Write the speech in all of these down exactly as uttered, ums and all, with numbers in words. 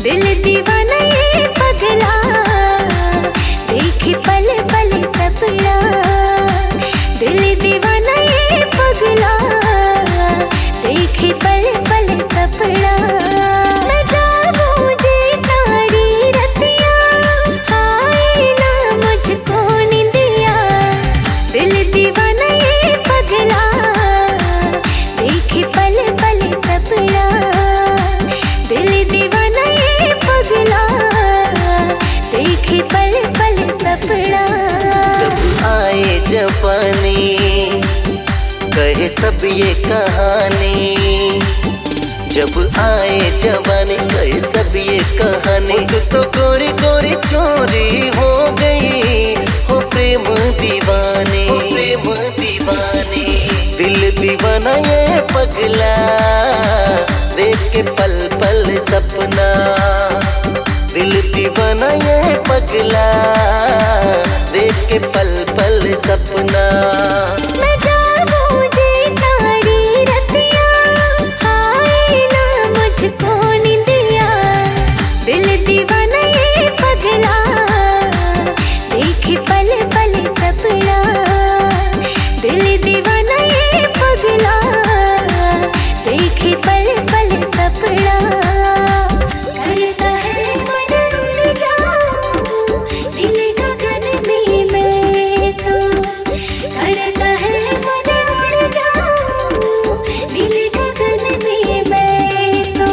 दिल दीवाना ये पगला, देखे पल पल सपना। दिल दीवाना ये पगला, देखे पल पल सपना। मैं जाऊं जे सारी रतियां, हाय ना मुझको निंदिया। दिल दीवाना ये पगला, देखे पल पल सपना। दिल दीवाना ये पगला, देखे पल पल सपना। जब आए जवानी कहे सब ये कहानी, जब आए जवानी कहे सब ये कहानी। तो गोरी गोरी चोरी हो गई हो प्रेम दीवानी, हो प्रेम दीवानी। दिल दीवाना ये पगला, देख के पल पल सपना। दिल दीवाना ये पगला, देख के पल पल सपना। मैं जाऊं जे सारी रतियां, हाय ना मुझको निंदिया। दिल दीवाना ये पगला, देखे पल पल सपना। दिल दीवाना ये पगला, देखे पल पल सपना। करता है मन उड़ जाऊं दिल गगन में मैं तो। करता है मन उड़ जाऊं दिल गगन में मैं तो।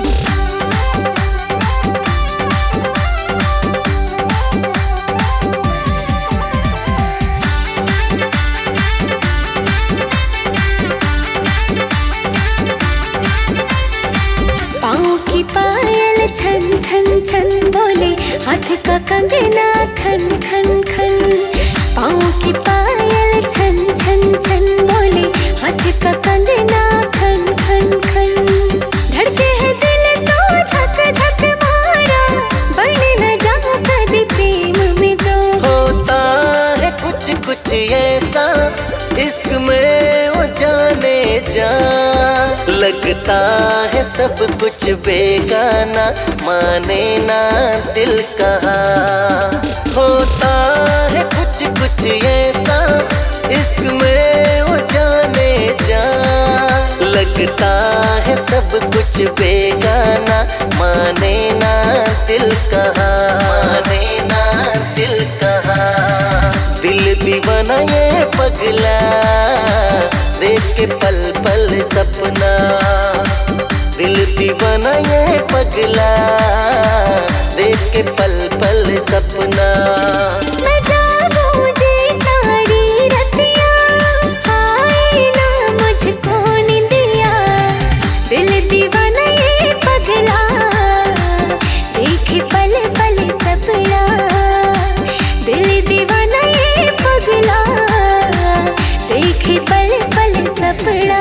पाँव की पायल छन छन छन बोले, हाथ का कंगना खन खन खन। पाँव की पायल छन छन छन बोले, हाथ का कंगना खन खन खन। धड़के है दिल तो धक धक मारा, बन न जाऊं कभी प्रेम में तो। होता है कुछ कुछ ऐसा इश्क में वो जाने जा। लगता है सब कुछ बेगाना, माने ना दिल कहा। होता है कुछ कुछ ऐसा इश्क में वो जाने जा। लगता है सब कुछ बेगाना, माने ना दिल कहा, माने ना दिल कहा। दिल दीवाना ये पगला, देख के पल पल सपना। दिल दीवाना ये पगला, देख के पल पल सपना। मैं जाऊं जे सारी रतियां, हाय ना मुझको निंदिया। दिल दीवाना ये पगला, देखे पल पल सपना। दिल दीवाना ये पगला, देखे पल पल सपना।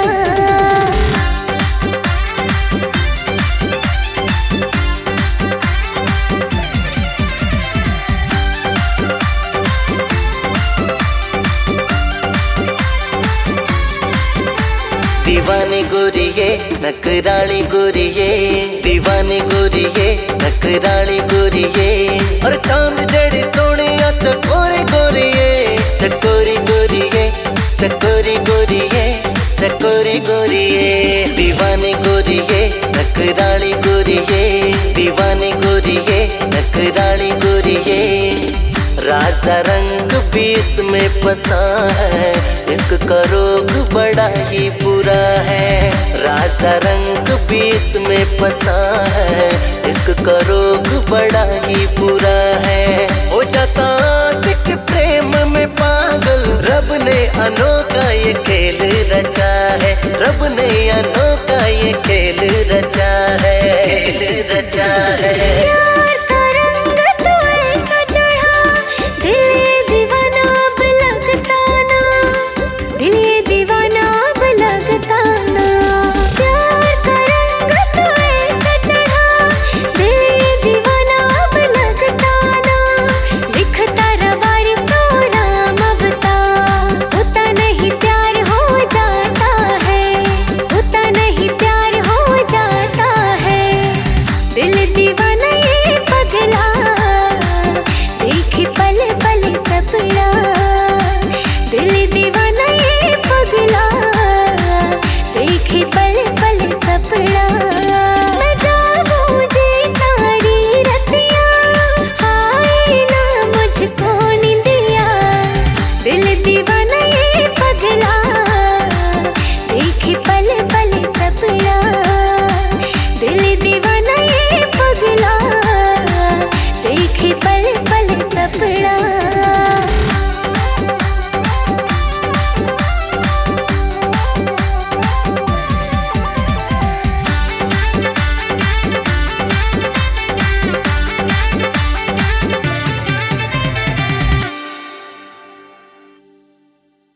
दीवानी गोरिये नकराली गोरिये, दीवानी गोरिये नकराली गोरिये। और चांद जड़ी सोने चकोरी गोरिये, चकोरी गोरिये चकोरी गोरिये चकोरी गोरिये। दीवानी गोरिये नकराली गोरिये, दीवानी गोरिये नकराली गोरिये। राजा रंग बीस में फंसा है, इश्क का रोग बड़ा ही बुरा है। राजा रंग बीस में फंसा है, इश्क का रोग बड़ा ही बुरा है। हो जाता सिख प्रेम में पागल, रब ने अनोखा ये खेल रचा है। रब ने अनोखा ये खेल रचा है, खेल रचा है। दिल दिल दीवाना